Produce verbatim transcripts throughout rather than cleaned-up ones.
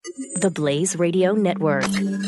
The Blaze Radio Network.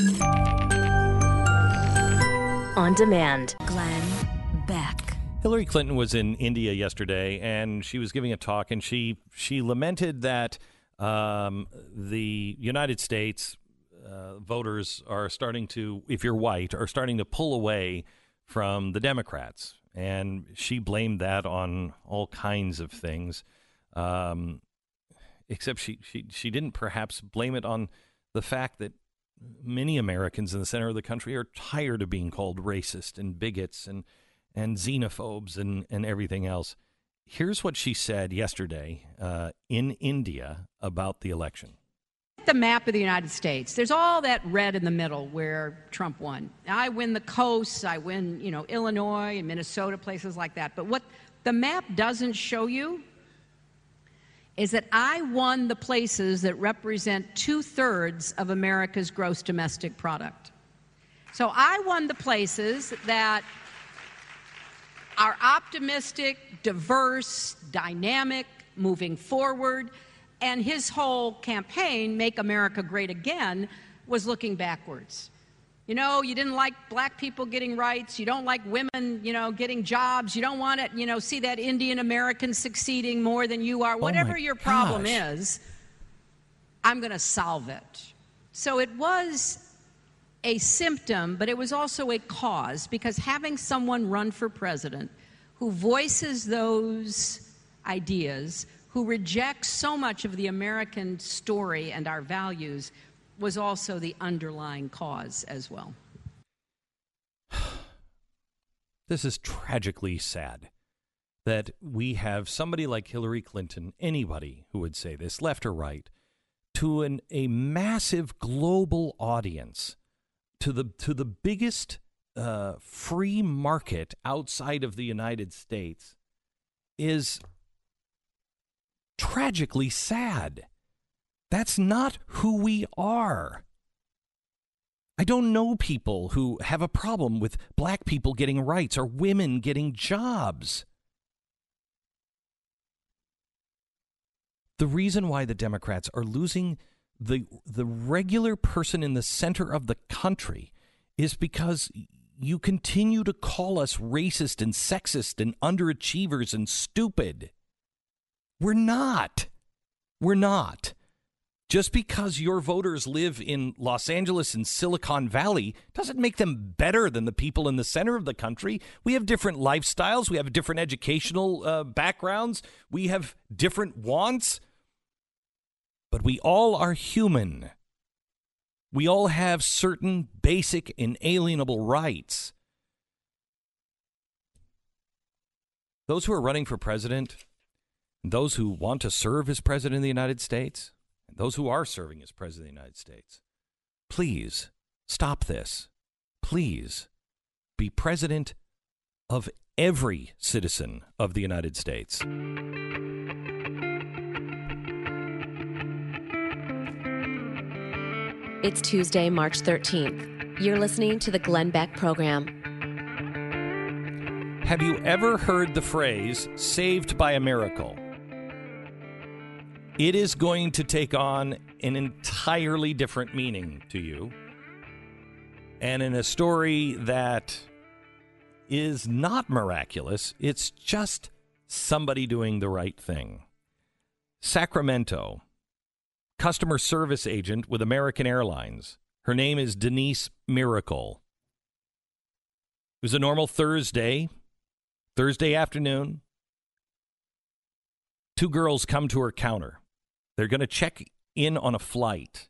On demand. Glenn Beck. Hillary Clinton was in India yesterday, and she was giving a talk, and she she lamented that um, the United States uh, voters are starting to, if you're white, are starting to pull away from the Democrats. And she blamed that on all kinds of things, um, except she, she, she didn't perhaps blame it on the fact that many Americans in the center of the country are tired of being called racist and bigots and, and xenophobes and, and everything else. Here's what she said yesterday uh, in India about the election. The map of the United States, there's all that red in the middle where Trump won. I win the coasts, I win, you know, Illinois and Minnesota, places like that. But what the map doesn't show you is that I won the places that represent two-thirds of America's gross domestic product. So I won the places that are optimistic, diverse, dynamic, moving forward. And his whole campaign, Make America Great Again, was looking backwards. You know, you didn't like black people getting rights. You don't like women, you know, getting jobs. You don't want to, you know, see that Indian American succeeding more than you are. Oh Whatever your problem gosh. is, I'm going to solve it. So it was a symptom, but it was also a cause, because having someone run for president who voices those ideas, who rejects so much of the American story and our values, was also the underlying cause as well. This is tragically sad that we have somebody like Hillary Clinton, anybody who would say this, left or right, to an, a massive global audience, to the to the biggest uh, free market outside of the United States, is tragically sad. That's not who we are. I don't know people who have a problem with black people getting rights or women getting jobs. The reason why the Democrats are losing the the regular person in the center of the country is because you continue to call us racist and sexist and underachievers and stupid. We're not. We're not. Just because your voters live in Los Angeles and Silicon Valley doesn't make them better than the people in the center of the country. We have different lifestyles. We have different educational uh, backgrounds. We have different wants. But we all are human. We all have certain basic inalienable rights. Those who are running for president, those who want to serve as president of the United States, and those who are serving as president of the United States, please stop this. Please be president of every citizen of the United States. It's Tuesday, March thirteenth. You're listening to the Glenn Beck Program. Have you ever heard the phrase, saved by a miracle? It is going to take on an entirely different meaning to you. And in a story that is not miraculous, it's just somebody doing the right thing. Sacramento, customer service agent with American Airlines. Her name is Denise Miracle. It was a normal Thursday, Thursday afternoon. Two girls come to her counter. They're going to check in on a flight.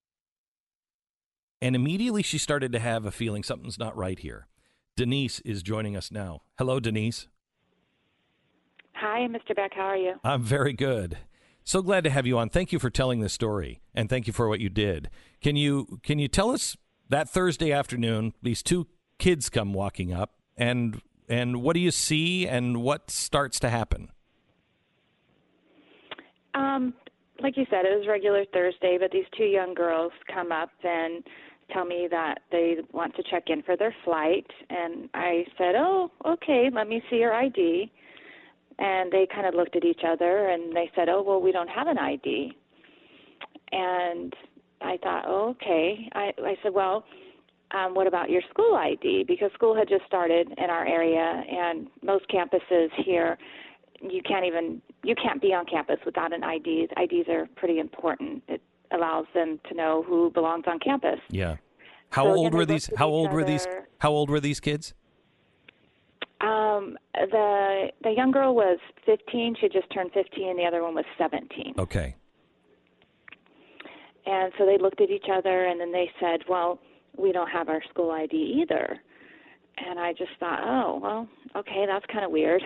And immediately she started to have a feeling something's not right here. Denise is joining us now. Hello, Denise. Hi, Mister Beck. How are you? I'm very good. So glad to have you on. Thank you for telling this story, and thank you for what you did. Can you can you tell us that Thursday afternoon, these two kids come walking up, and and what do you see, and what starts to happen? Um, like you said, it was regular Thursday, but these two young girls come up and tell me that they want to check in for their flight, and I said, oh, okay, let me see your I D. And they kind of looked at each other, and they said, oh, well, we don't have an I D. And I thought, oh, okay. I, I said, well, um, what about your school I D? Because school had just started in our area, and most campuses here, you can't even you can't be on campus without an I D. I Ds are pretty important. It allows them to know who belongs on campus. Yeah. How So, old again, were they these? looked at How each old were these? other. How old were these kids? Um, the the young girl was fifteen. She had just turned fifteen. The other one was seventeen. Okay. And so they looked at each other, and then they said, well, we don't have our school I D either. And I just thought, oh, well, okay, that's kind of weird.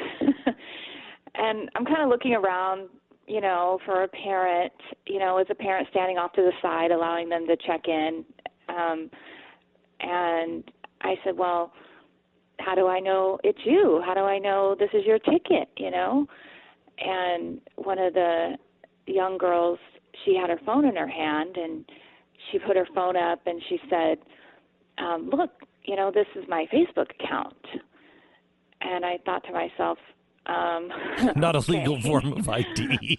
And I'm kind of looking around, you know, for a parent, you know, as a parent standing off to the side, allowing them to check in. Um, and I said, well, how do I know it's you? How do I know this is your ticket, you know? And one of the young girls, she had her phone in her hand, and she put her phone up, and she said, um, look, you know, this is my Facebook account. And I thought to myself, um, Not okay. a legal form of I D.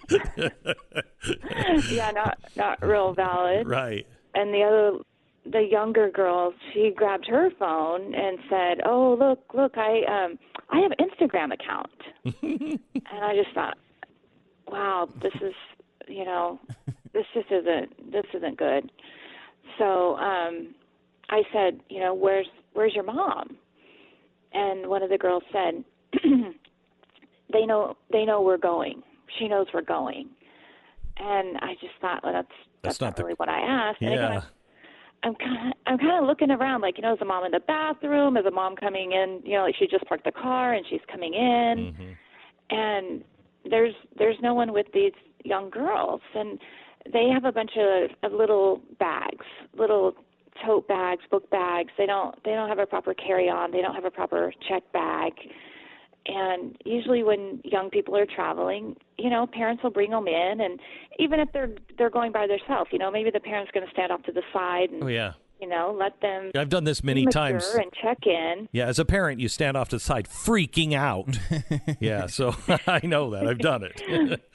Yeah, not not real valid. Right. And the other, the younger girl, she grabbed her phone and said, "Oh, look, look, I um, I have an Instagram account." And I just thought, wow, this is, you know, this just isn't this isn't good. So um, I said, you know, where's where's your mom? And one of the girls said, they know they know we're going. She knows we're going. And I just thought, well, that's that's, That's not not the- really what I asked. And Yeah. again, I'm kind of I'm kind of looking around, like, you know, is the mom in the bathroom? Is the mom coming in? You know, like she just parked the car and she's coming in. Mm-hmm. And there's there's no one with these young girls, and they have a bunch of, of little bags, little tote bags, book bags. They don't they don't have a proper carry-on. They don't have a proper check bag. And usually when young people are traveling, you know, parents will bring them in, and even if they're they're going by themselves, you know, maybe the parent's going to stand off to the side and, Oh, yeah. you know, let them I've done this many mature times. and check in. Yeah, as a parent, you stand off to the side, freaking out. Yeah, so I know that. I've done it.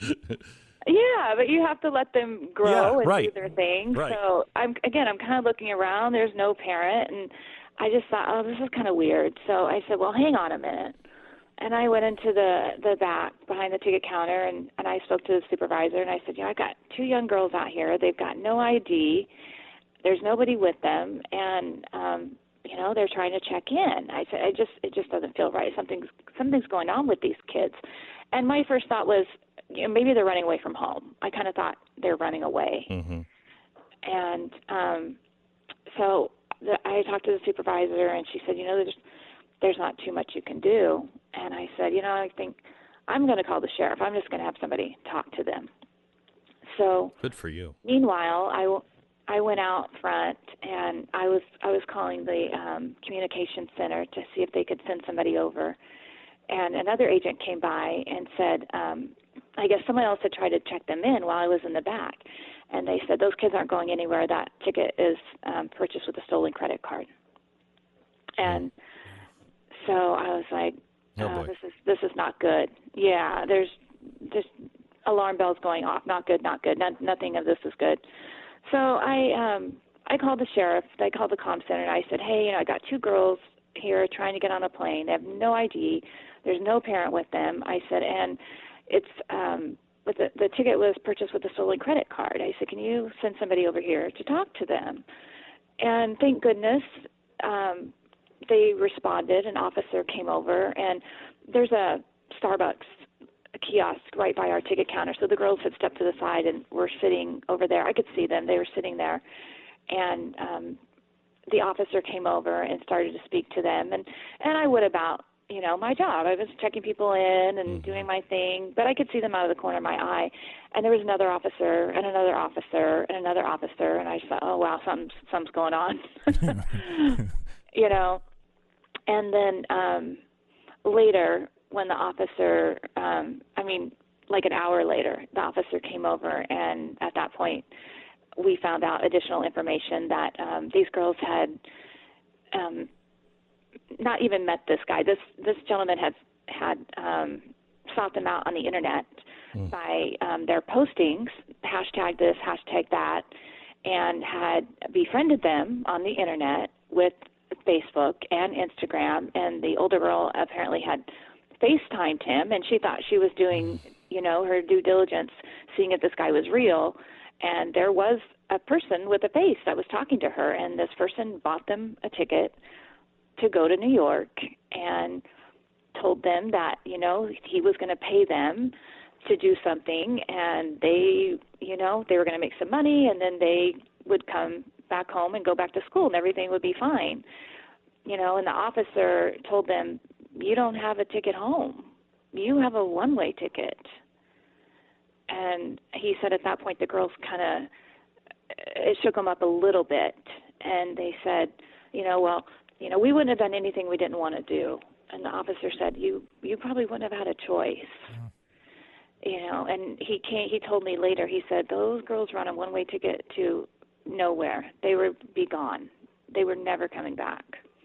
Yeah, but you have to let them grow Yeah, and right. do their thing. Right. So I'm again, I'm kind of looking around. There's no parent, and I just thought, oh, this is kind of weird. So I said, well, hang on a minute. And I went into the the back behind the ticket counter, and and I spoke to the supervisor, and I said, yeah, I got two young girls out here. They've got no I D. There's nobody with them, and um, you know, they're trying to check in. I said, I just it just doesn't feel right. Something's something's going on with these kids. And my first thought was, you know, maybe they're running away from home. I kind of thought they're running away. Mm-hmm. And um, so the, I talked to the supervisor, and she said, you know, there's there's not too much you can do. And I said, you know, I think I'm going to call the sheriff. I'm just going to have somebody talk to them. So Good for you. meanwhile, I, w- I went out front, and I was I was calling the um, communication center to see if they could send somebody over. And another agent came by and said, um, I guess someone else had tried to check them in while I was in the back. And they said, those kids aren't going anywhere. That ticket is um, purchased with a stolen credit card. And so I was like, Oh, oh, boy. this is this is not good. Yeah, there's just alarm bells going off. Not good, not good. Not, nothing of this is good. So I um, I called the sheriff. I called the comm center, and I said, hey, you know, I got two girls here trying to get on a plane. They have no I D. There's no parent with them. I said, and it's um, but the the ticket was purchased with a stolen credit card. I said, can you send somebody over here to talk to them? And thank goodness, um, they responded. An officer came over, and there's a Starbucks kiosk right by our ticket counter. So the girls had stepped to the side and were sitting over there. I could see them. They were sitting there, and um, the officer came over and started to speak to them. And, and I would about, you know, my job. I was checking people in and Mm-hmm. doing my thing, but I could see them out of the corner of my eye. And there was another officer and another officer and another officer, and I just thought, oh, wow, something's, something's going on. You know. And then um, later, when the officer, um, I mean, like an hour later, the officer came over, and at that point, we found out additional information that um, these girls had um, not even met this guy. This this gentleman had had um, sought them out on the internet mm. by um, their postings, hashtag this, hashtag that, and had befriended them on the internet with Facebook and Instagram, and the older girl apparently had FaceTimed him, and she thought she was doing, you know, her due diligence, seeing if this guy was real, and there was a person with a face that was talking to her, and this person bought them a ticket to go to New York and told them that, you know, he was going to pay them to do something, and they, you know, they were going to make some money, and then they would come back home and go back to school, and everything would be fine. You know, and the officer told them, you don't have a ticket home. You have a one-way ticket. And he said at that point the girls kind of, it shook them up a little bit, and they said, you know, well, you know, we wouldn't have done anything we didn't want to do. And the officer said, you you probably wouldn't have had a choice. Yeah. You know, and he can't, he told me later, he said, those girls were on a one-way ticket to nowhere. They were be gone. They were never coming back.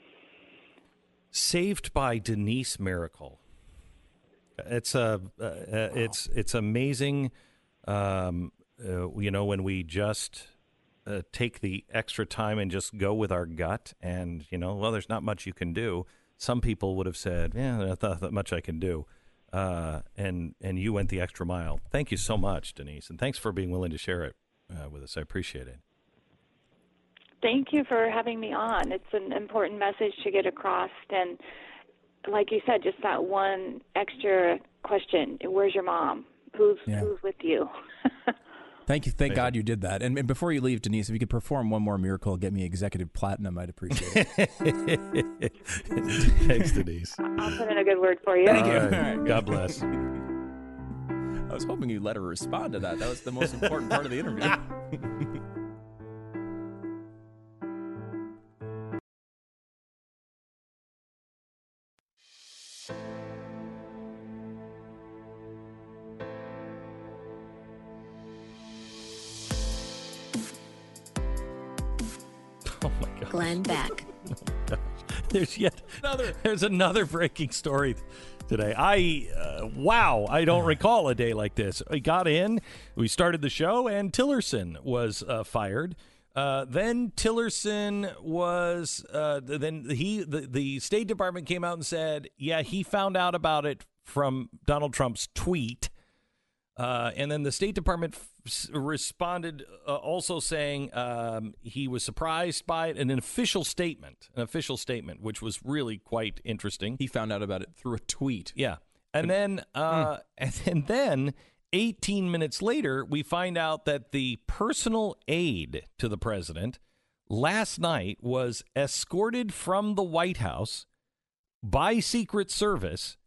Saved by Denise Miracle. It's a, uh, uh, it's it's amazing. Um, uh, you know, when we just uh, take the extra time and just go with our gut, and you know, well, there's not much you can do. Some people would have said, "Yeah, there's not that much I can do," uh, and and you went the extra mile. Thank you so much, Denise, and thanks for being willing to share it uh, with us. I appreciate it. Thank you for having me on. It's an important message to get across, and like you said, just that one extra question: where's your mom? Who's yeah. who's with you? Thank you. Thank God you did that. And, and before you leave, Denise, if you could perform one more miracle and get me executive platinum, I'd appreciate it. Thanks, Denise. I'll put in a good word for you. Thank All you. right. All right. God bless. I was hoping you'd let her respond to that. That was the most important part of the interview. Glenn Beck. Oh, there's yet another. There's another breaking story today. I uh, wow, I don't recall a day like this. I got in, we started the show, and Tillerson was uh, fired. Uh, then Tillerson was uh, then he the, the State Department came out and said, yeah, he found out about it from Donald Trump's tweet. Uh, and then the State Department f- responded uh, also saying um, he was surprised by it, and an official statement, an official statement, which was really quite interesting. He found out about it through a tweet. Yeah. And then, uh, mm. and, and then eighteen minutes later, we find out that the personal aide to the president last night was escorted from the White House by Secret Service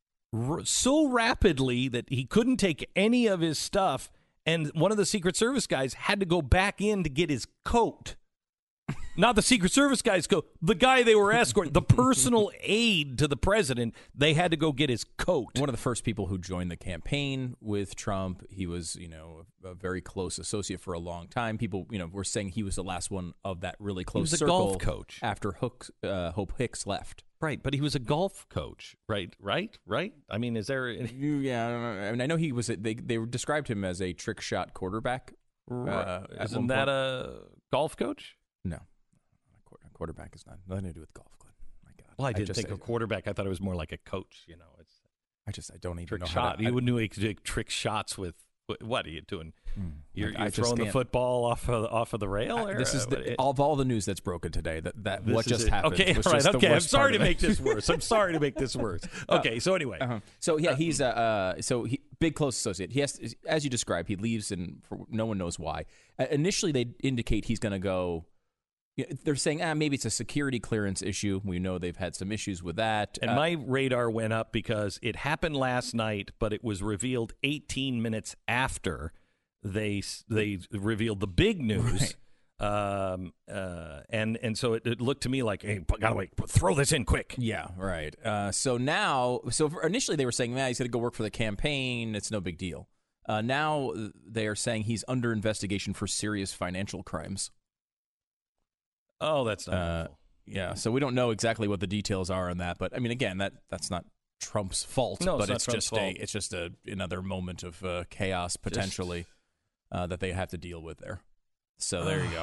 so rapidly that he couldn't take any of his stuff, and one of the Secret Service guys had to go back in to get his coat. Not the Secret Service guy's coat, the guy they were escorting, the personal aide to the president, they had to go get his coat. One of the first people who joined the campaign with Trump. He was, you know, a very close associate for a long time. People, you know, were saying he was the last one of that really close he was circle. A golf coach after Hook, uh, Hope Hicks left. Right, but he was a golf coach, right? Right, right. I mean, is there? Any... Yeah, I don't know. I mean, I know he was. A, they they described him as a trick shot quarterback. Right. Uh, Isn't that a golf coach? No, a quarterback is not nothing to do with golf. Glenn. My God. Well, I didn't I just, think a quarterback. I thought it was more like a coach. You know, it's. I just I don't even trick know shot. How to, you wouldn't do trick shots with. What are you doing? Hmm. You're, I, you're I throwing the football off of off of the rail. I, or, this is the, it, of all the news that's broken today. That that what just it. happened. Okay, was all right. Just Okay, I'm sorry to it. make this worse. I'm sorry to make this worse. Okay, so anyway, uh-huh. so yeah, he's a uh, so he, big close associate. He has, as you described, he leaves, and for, no one knows why. Uh, initially, they indicate he's going to go. You know, they're saying, ah, maybe it's a security clearance issue. We know they've had some issues with that. And uh, my radar went up because it happened last night, but it was revealed eighteen minutes after they they revealed the big news. Right. Um, uh, and and so it, it looked to me like, hey, gotta wait, throw this in quick. Yeah, right. Uh, so now, so initially they were saying, man, he's going to go work for the campaign. It's no big deal. Uh, now they are saying he's under investigation for serious financial crimes. Oh, that's not uh, helpful. Yeah, so we don't know exactly what the details are on that, but I mean, again, that that's not Trump's fault, no, but it's, it's just fault. a it's just a another moment of uh, chaos potentially uh, that they have to deal with there. So there you go.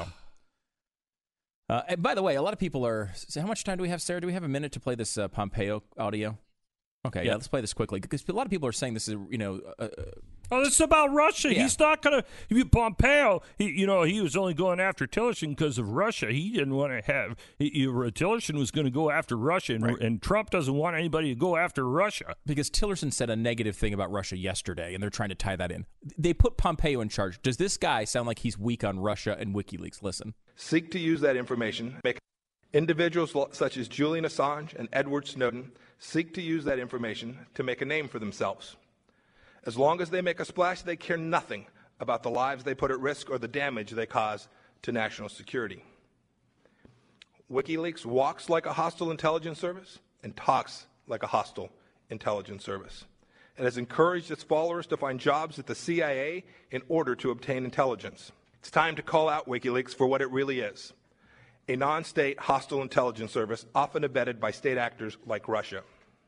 Uh, and by the way, a lot of people are. So how much time do we have, Sarah? Do we have a minute to play this uh, Pompeo audio? Okay, yeah. yeah, let's play this quickly because a lot of people are saying this is, you know. Uh, oh, this is about Russia. Yeah. He's not going to. Pompeo, he, you know, he was only going after Tillerson because of Russia. He didn't want to have. He, he, Tillerson was going to go after Russia, and, right. and Trump doesn't want anybody to go after Russia. Because Tillerson said a negative thing about Russia yesterday, and they're trying to tie that in. They put Pompeo in charge. Does this guy sound like he's weak on Russia and WikiLeaks? Listen. Seek to use that information. Make individuals such as Julian Assange and Edward Snowden seek to use that information to make a name for themselves. As long as they make a splash, they care nothing about the lives they put at risk or the damage they cause to national security. WikiLeaks walks like a hostile intelligence service and talks like a hostile intelligence service. It has encouraged its followers to find jobs at the C I A in order to obtain intelligence. It's time to call out WikiLeaks for what it really is. A non-state hostile intelligence service often abetted by state actors like Russia.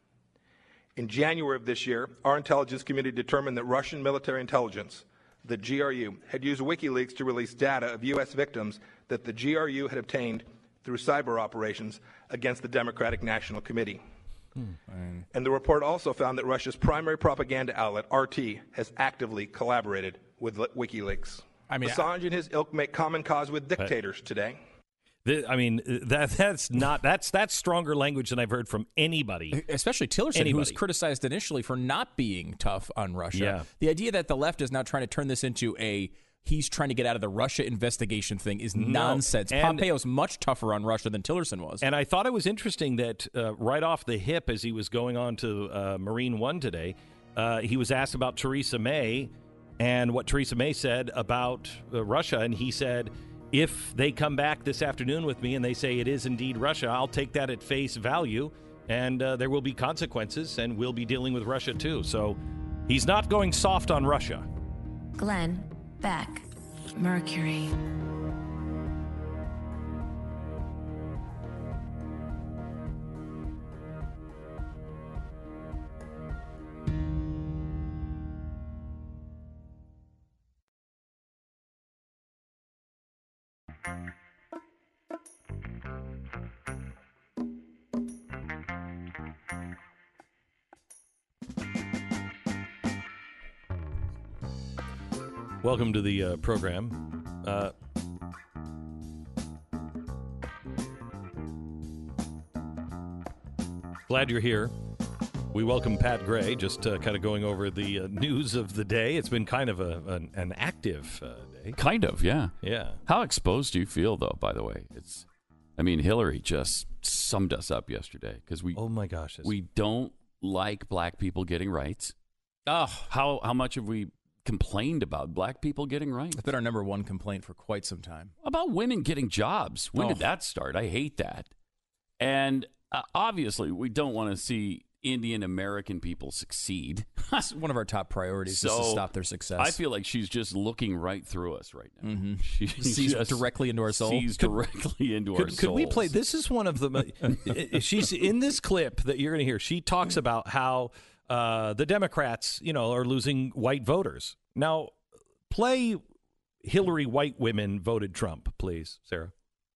In January of this year, our intelligence community determined that Russian military intelligence, the G R U, had used WikiLeaks to release data of U S victims that the G R U had obtained through cyber operations against the Democratic National Committee. Hmm. And the report also found that Russia's primary propaganda outlet, R T, has actively collaborated with WikiLeaks. I mean, Assange and his ilk make common cause with dictators today. I mean, that that's not that's that's stronger language than I've heard from anybody, especially Tillerson, anybody. who was criticized initially for not being tough on Russia. Yeah. The idea that the left is now trying to turn this into a he's trying to get out of the Russia investigation thing is no. nonsense. And Pompeo's much tougher on Russia than Tillerson was. And I thought it was interesting that uh, right off the hip, as he was going on to uh, Marine One today, uh, he was asked about Theresa May and what Theresa May said about uh, Russia, and he said, if they come back this afternoon with me and they say it is indeed Russia, I'll take that at face value, and uh, there will be consequences, and we'll be dealing with Russia too. So he's not going soft on Russia. Glenn Beck, Mercury. Welcome to the uh, program. Uh, glad you're here. We welcome Pat Gray, just uh, kind of going over the uh, news of the day. It's been kind of a, an, an active uh, day. Kind of, yeah. Yeah. How exposed do you feel, though, by the way? It's, I mean, Hillary just summed us up yesterday because we, oh my gosh, we don't like black people getting rights. Oh, how how much have we complained about black people getting rights? It's been our number one complaint for quite some time. About women getting jobs. When oh. did that start? I hate that. And uh, obviously, we don't want to see Indian American people succeed. It's one of our top priorities so, is to stop their success. I feel like she's just looking right through us right now. Mm-hmm. She sees directly into our soul. Sees could, directly into could, our soul. Could we play? This is one of the. She's in this clip that you're going to hear. She talks about how uh, the Democrats, you know, are losing white voters. Now, play Hillary white women voted Trump, please, Sarah.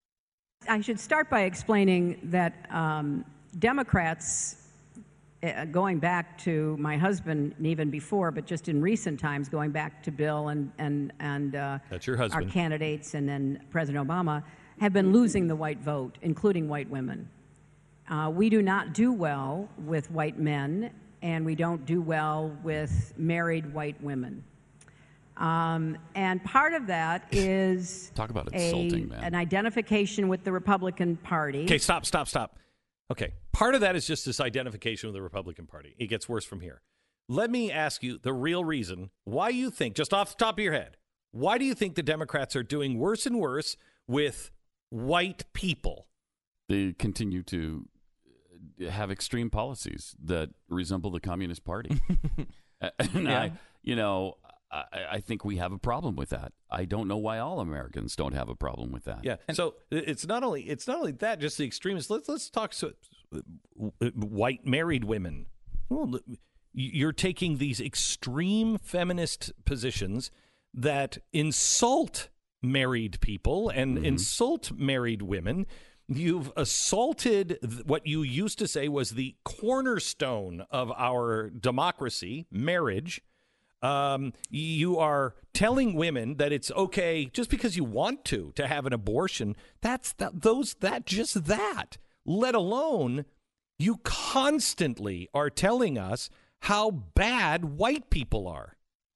I should start by explaining that um, Democrats, uh, going back to my husband and even before, but just in recent times, going back to Bill and and and uh, that's your husband, our candidates, and then President Obama, have been losing the white vote, including white women. Uh, we do not do well with white men, and we don't do well with married white women. Um, and part of that is Talk about insulting, a, man. an identification with the Republican Party. Okay, stop, stop, stop. Okay, part of that is just this identification with the Republican Party. It gets worse from here. Let me ask you the real reason why you think, just off the top of your head, why do you think the Democrats are doing worse and worse with white people? They continue to have extreme policies that resemble the Communist Party. and yeah. I, you know, I, I think we have a problem with that. I don't know why all Americans don't have a problem with that. Yeah. And so it's not only it's not only that, just the extremists. Let's let's talk so, white married women. Well, you're taking these extreme feminist positions that insult married people and mm-hmm. insult married women. You've assaulted th- what you used to say was the cornerstone of our democracy, marriage. Um, you are telling women that it's okay just because you want to to have an abortion. That's that. Those that just that. Let alone you constantly are telling us how bad white people are.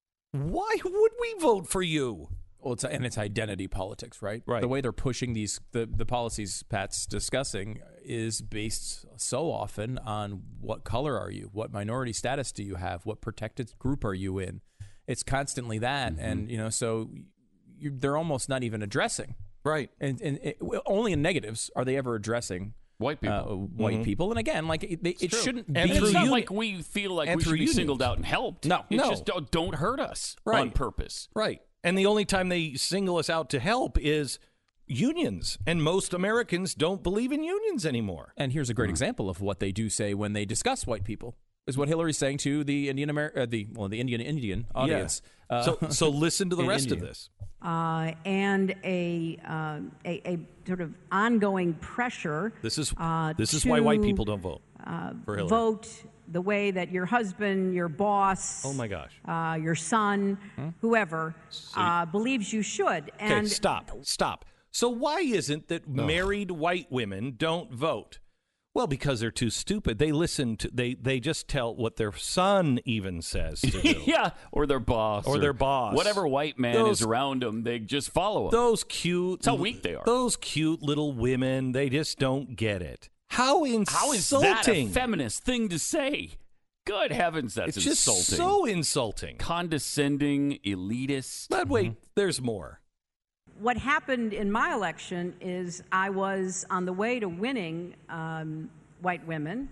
Why would we vote for you? Well, it's and it's identity politics, right? Right. The way they're pushing these the, the policies Pat's discussing is based so often on what color are you, what minority status do you have, what protected group are you in. It's constantly that, mm-hmm. and you know, so you, they're almost not even addressing, right? And and it, only in negatives are they ever addressing white people. Uh, white mm-hmm. people, and again, like it, they, it shouldn't and be. It's not you, like we feel like we should be unions. singled out and helped. No, it's no. just don't, don't hurt us right. on purpose, right? And the only time they single us out to help is unions. And most Americans don't believe in unions anymore. And here's a great mm. example of what they do say when they discuss white people. Is what Hillary's saying to the Indian Amer- uh, the well the Indian Indian audience. Yeah. Uh, so so listen to the rest India. of this. Uh, and a, uh, a a sort of ongoing pressure. This is uh, this is to, why white people don't vote uh, for Hillary. Vote the way that your husband, your boss, oh my gosh, uh, your son, hmm? whoever uh, believes you should. And okay, stop, stop. So why isn't that no. married white women don't vote? Well, because they're too stupid. They listen to they they just tell what their son even says to do. yeah, or their boss, or, or their boss, whatever white man those, is around them. They just follow them. Those cute, that's how weak they are. Those cute little women. They just don't get it. How insulting! How is that a feminist thing to say? Good heavens, that's it's insulting. It's just so insulting, condescending, elitist. But wait, mm-hmm. there's more. What happened in my election is I was on the way to winning um, white women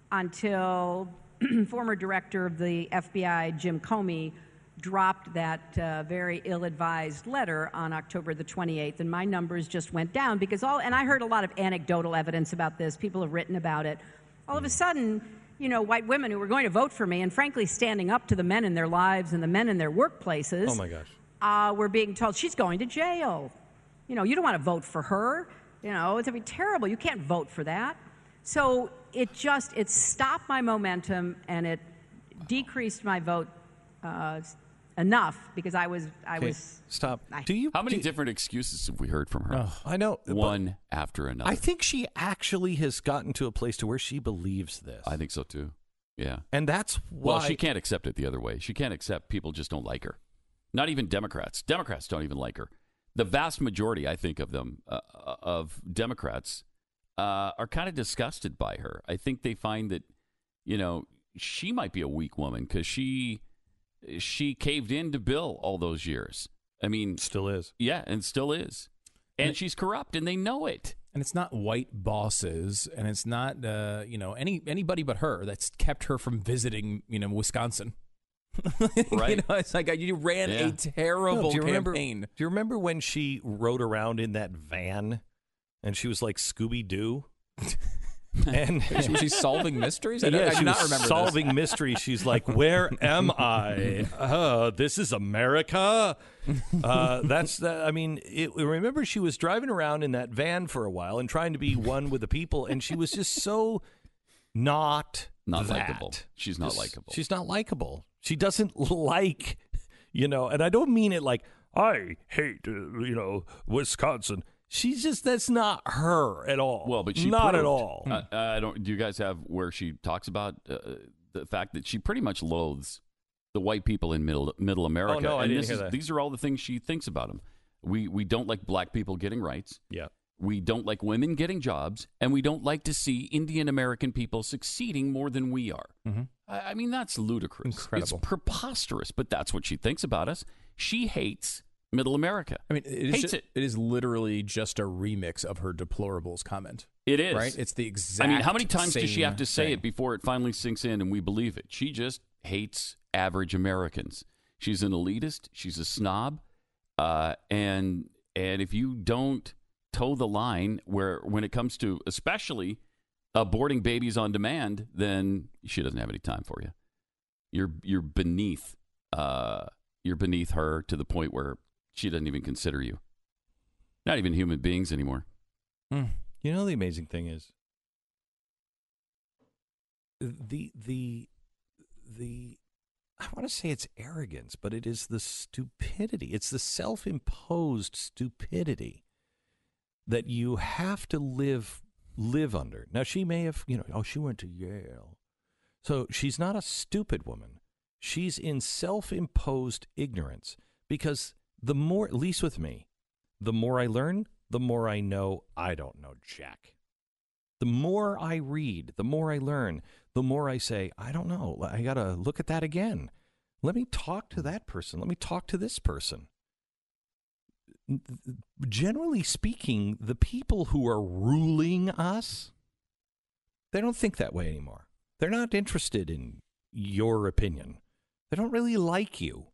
until former director of the F B I, Jim Comey, dropped that uh, very ill-advised letter on October the twenty-eighth, and my numbers just went down because all, and I heard a lot of anecdotal evidence about this. People have written about it. All of a sudden, you know, white women who were going to vote for me and frankly standing up to the men in their lives and the men in their workplaces. Oh my gosh. Uh, we're being told she's going to jail. You know, you don't want to vote for her. You know, it's going to be terrible. You can't vote for that. So it just, it stopped my momentum and it decreased my vote uh, enough because I was, I okay, was. Stop. I, do you? How many do, different excuses have we heard from her? Oh, I know. One after another. I think she actually has gotten to a place to where she believes this. I think so too. Yeah. And that's why. Well, she can't accept it the other way. She can't accept people just don't like her. Not even Democrats. Democrats don't even like her. The vast majority, I think, of them, uh, of Democrats, uh, are kind of disgusted by her. I think they find that, you know, she might be a weak woman because she she caved in to Bill all those years. I mean, still is. Yeah, and still is. And, and she's corrupt, and they know it. And it's not white bosses, and it's not uh, you know any anybody but her that's kept her from visiting, you know, Wisconsin. Right. You know, it's like you ran yeah. a terrible no, do you remember, campaign. Do you remember when she rode around in that van and she was like Scooby-Doo? And was she solving mysteries? I, yeah, I she do not was remember solving this. mysteries. She's like, "Where am I? Uh, this is America." Uh, that's that. I mean, it, remember she was driving around in that van for a while and trying to be one with the people, and she was just so not not that. likable. She's not likable. She's not likable. She doesn't like, you know, and I don't mean it like I hate, uh, you know, Wisconsin. She's just, that's not her at all. Well, but she not proved, at all. Uh, I don't. Do you guys have where she talks about uh, the fact that she pretty much loathes the white people in middle Middle America? Oh no, I and didn't this hear is, that. These are all the things she thinks about them. We we don't like black people getting rights. Yeah. We don't like women getting jobs, and we don't like to see Indian American people succeeding more than we are. Mm-hmm. I, I mean, that's ludicrous. Incredible. It's preposterous, but that's what she thinks about us. She hates Middle America. I mean, it is, hates just, it. it is literally just a remix of her deplorables comment. It is. Right? It's the exact I mean, how many times does she have to say thing. it before it finally sinks in and we believe it? She just hates average Americans. She's an elitist. She's a snob. Uh, and and if you don't toe the line where when it comes to especially aborting babies on demand, then she doesn't have any time for you. You're you're beneath uh, you're beneath her to the point where she doesn't even consider you. Not even human beings anymore. Mm. You know, the amazing thing is the the the I want to say it's arrogance, but it is the stupidity. It's the self-imposed stupidity that you have to live live under. Now, she may have, you know, oh, she went to Yale. So she's not a stupid woman. She's in self-imposed ignorance because the more, at least with me, the more I learn, the more I know I don't know jack. The more I read, the more I learn, the more I say, I don't know. I got to look at that again. Let me talk to that person. Let me talk to this person. Generally speaking, the people who are ruling us, they don't think that way anymore. They're not interested in your opinion. They don't really like you.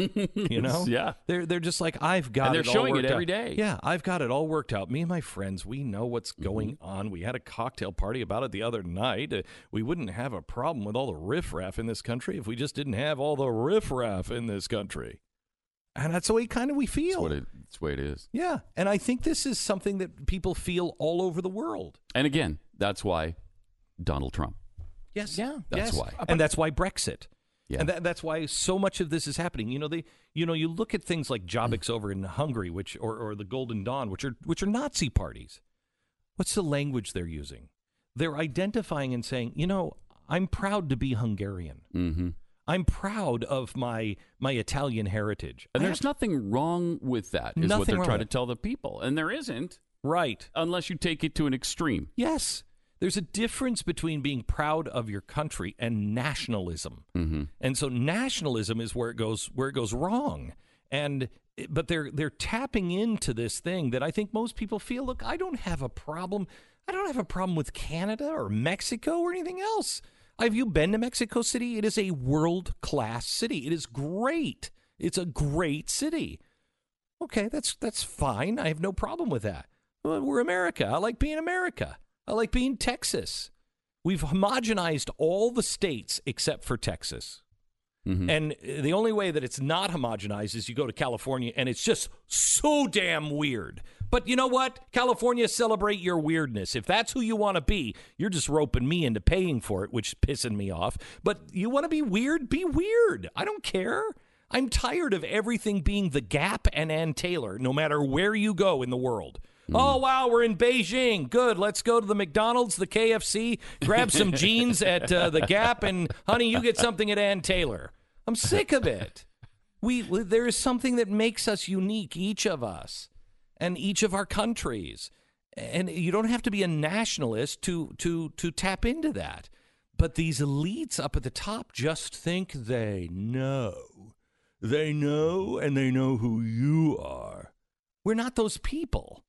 You know? Yeah. They're they're just like, I've got and they're it all showing worked it every out. day. Yeah, I've got it all worked out. Me and my friends, we know what's Mm-hmm. going on. We had a cocktail party about it the other night. Uh, we wouldn't have a problem with all the riffraff in this country if we just didn't have all the riffraff in this country. And that's the way kind of we feel. That's, what it, that's the way it is. Yeah, and I think this is something that people feel all over the world. And again, that's why Donald Trump. Yes. Yeah. That's yes. why. And that's why Brexit. Yeah. And that, that's why so much of this is happening. You know, they, you know, you look at things like Jobbik's over in Hungary, which or, or the Golden Dawn, which are which are Nazi parties. What's the language they're using? They're identifying and saying, you know, I'm proud to be Hungarian. Mm-hmm. I'm proud of my my Italian heritage. And I there's have- nothing wrong with that, is Nothing what they're wrong trying to with it. tell the people. And there isn't, right. unless you take it to an extreme. Yes. There's a difference between being proud of your country and nationalism. Mm-hmm. And so nationalism is where it goes where it goes wrong. And but they're they're tapping into this thing that I think most people feel, look, I don't have a problem. I don't have a problem with Canada or Mexico or anything else. Have you been to Mexico City? It is a world-class city. It is great. It's a great city. Okay, that's that's fine. I have no problem with that. Well, we're America. I like being America. I like being Texas. We've homogenized all the states except for Texas. Mm-hmm. And the only way that it's not homogenized is you go to California, and it's just so damn weird. But you know what? California, celebrate your weirdness. If that's who you want to be, you're just roping me into paying for it, which is pissing me off. But you want to be weird? Be weird. I don't care. I'm tired of everything being the Gap and Ann Taylor, no matter where you go in the world. Oh, wow, we're in Beijing. Good. Let's go to the McDonald's, the K F C, grab some jeans at uh, the Gap, and, honey, you get something at Ann Taylor. I'm sick of it. We, we There is something that makes us unique, each of us, and each of our countries. And you don't have to be a nationalist to, to, to tap into that. But these elites up at the top just think they know. They know, and they know who you are. We're not those people.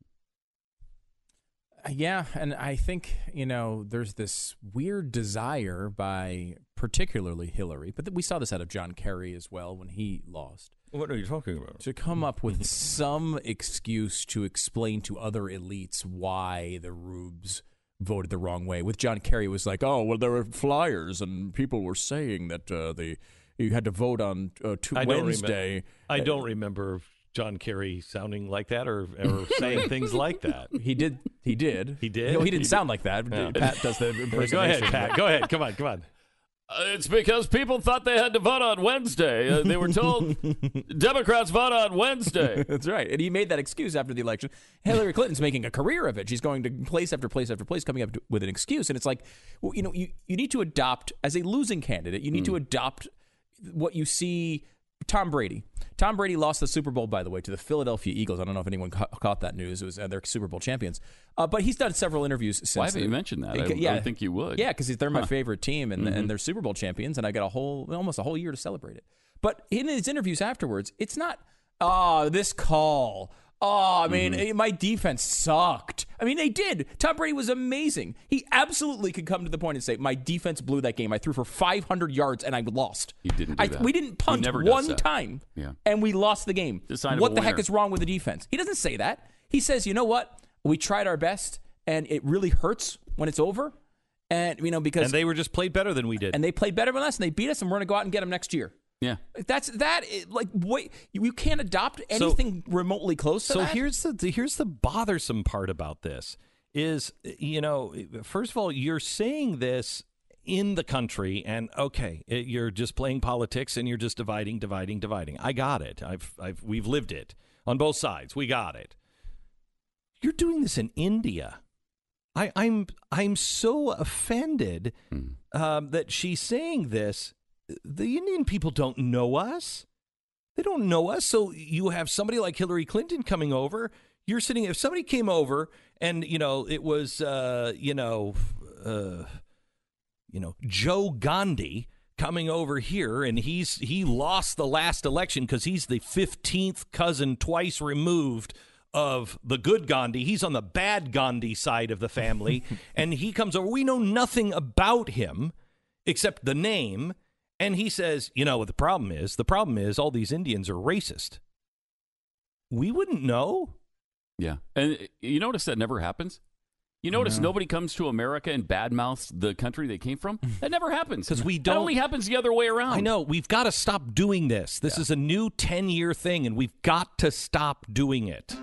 Yeah, and I think, you know, there's this weird desire by particularly Hillary, but th- we saw this out of John Kerry as well when he lost, What are you talking about? to come up with some excuse to explain to other elites why the Rubes voted the wrong way. With John Kerry, it was like, oh, well, there were flyers and people were saying that uh, they you had to vote on uh, two I don't Wednesday. remember, I don't remember John Kerry sounding like that or, or saying things like that. He did. He did. He did? No, he didn't He sound like that. Yeah. Pat does the impersonation. Go ahead, Pat. Go ahead. Come on. Come on. Uh, it's because people thought they had to vote on Wednesday. Uh, they were told Democrats vote on Wednesday. That's right. And he made that excuse after the election. Hillary Clinton's making a career of it. She's going to place after place after place, coming up to, with an excuse. And it's like, well, you know, you, you need to adopt, as a losing candidate, you need mm. to adopt what you see. Tom Brady. Tom Brady lost the Super Bowl, by the way, to the Philadelphia Eagles. I don't know if anyone ca- caught that news. It was uh, their Super Bowl champions. Uh, but he's done several interviews since. Why haven't you mentioned that? I, yeah, I don't think you would. Yeah, because they're my huh. favorite team, and, mm-hmm. and they're Super Bowl champions, and I got a whole, almost a whole year to celebrate it. But in his interviews afterwards, it's not, oh, this call. Oh, I mean, mm-hmm. my defense sucked. I mean, they did. Tom Brady was amazing. He absolutely could come to the point and say, my defense blew that game. I threw for five hundred yards and I lost. He didn't do I, that. We didn't punt one that. time, yeah. and we lost the game. The sign of what a the heck winner. is wrong with the defense? He doesn't say that. He says, you know what? We tried our best, and it really hurts when it's over. And, you know, because And they were just played better than we did. and they played better than us, and they beat us, and we're going to go out and get them next year. Yeah. That's that. Like, wait, you, you can't adopt anything so, remotely close to so that. So here's the here's the bothersome part about this is, you know, first of all, you're saying this in the country, and okay, it, you're just playing politics, and you're just dividing, dividing, dividing. I got it. I've, I've, we've lived it on both sides. We got it. You're doing this in India. I, I'm, I'm so offended mm. um, that she's saying this. The Indian people don't know us. They don't know us. So you have somebody like Hillary Clinton coming over. You're sitting. If somebody came over, and you know, it was, uh, you know. Uh, You know, Joe Gandhi coming over here, and he's he lost the last election because he's the fifteenth cousin twice removed of the good Gandhi. He's on the bad Gandhi side of the family, and he comes over. We know nothing about him except the name, and he says, you know what the problem is? The problem is all these Indians are racist. We wouldn't know. Yeah. And you notice that never happens? You notice no. nobody comes to America and badmouths the country they came from? That never happens. Because we don't. That only happens the other way around. I know. We've got to stop doing this. This yeah. is a new ten-year thing, and we've got to stop doing it.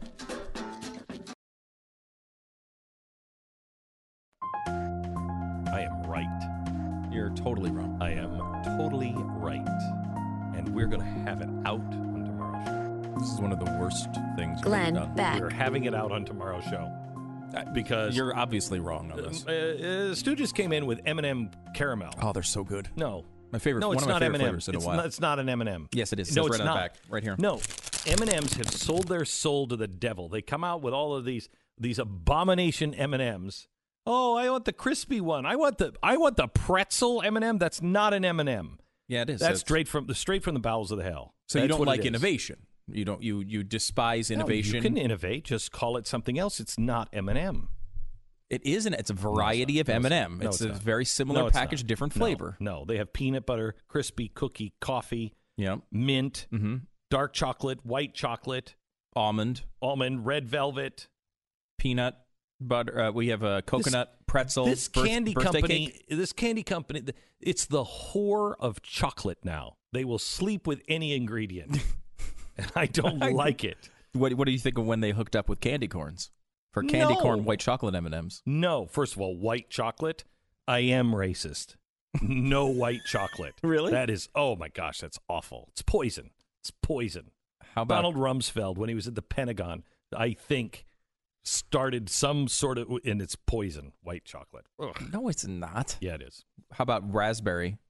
I am right. You're totally wrong. I am totally right. And we're going to have it out on tomorrow's show. This is one of the worst things Glenn we've done. Beck. We're having it out on tomorrow's show. Because you're obviously wrong on this. Uh, uh, Stooges came in with M and M caramel. Oh, they're so good. No, my favorite. No, one it's of my not favorite M and M. flavors in it's a while. Not, it's not an M and M. Yes, it is. It no, says it's right not. on the back, right here. No, M and M's have sold their soul to the devil. They come out with all of these these abomination M and M's. Oh, I want the crispy one. I want the I want the pretzel M and M. That's not an M and M. Yeah, it is. That's straight from the straight from the bowels of the hell. So That's you don't what like innovation. You don't. You you despise innovation. No, you can innovate. Just call it something else. It's not M and M. It isn't. It's a variety no, of M and M. No, it's, it's a not. very similar no, package, not. different no, flavor. No, they have peanut butter, crispy cookie, coffee, yep. mint, mm-hmm. dark chocolate, white chocolate, almond, almond, red velvet, peanut butter. Uh, we have a coconut this, pretzel. This birth, candy company. Cake. This candy company. It's the whore of chocolate now. They will sleep with any ingredient, and I don't like it. What What do you think of when they hooked up with candy corns? For candy no. corn white chocolate M and M's. No. First of all, white chocolate. I am racist. No white chocolate. Really? That is, oh my gosh, that's awful. It's poison. It's poison. How about Donald Rumsfeld, when he was at the Pentagon, I think, started some sort of, and it's poison, white chocolate. Ugh. No, it's not. Yeah, it is. How about raspberry?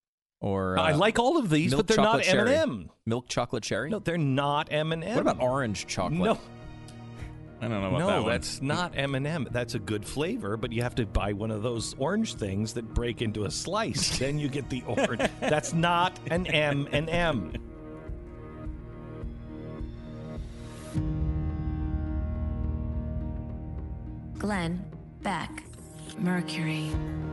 Or uh, I like all of these, but they're not M and M. Milk chocolate cherry? No, they're not M and M. What about orange chocolate? No. I don't know about no, that one. that's not M and M. That's a good flavor, but you have to buy one of those orange things that break into a slice. Then you get the orange. That's not an M and M. Glenn Beck. Mercury.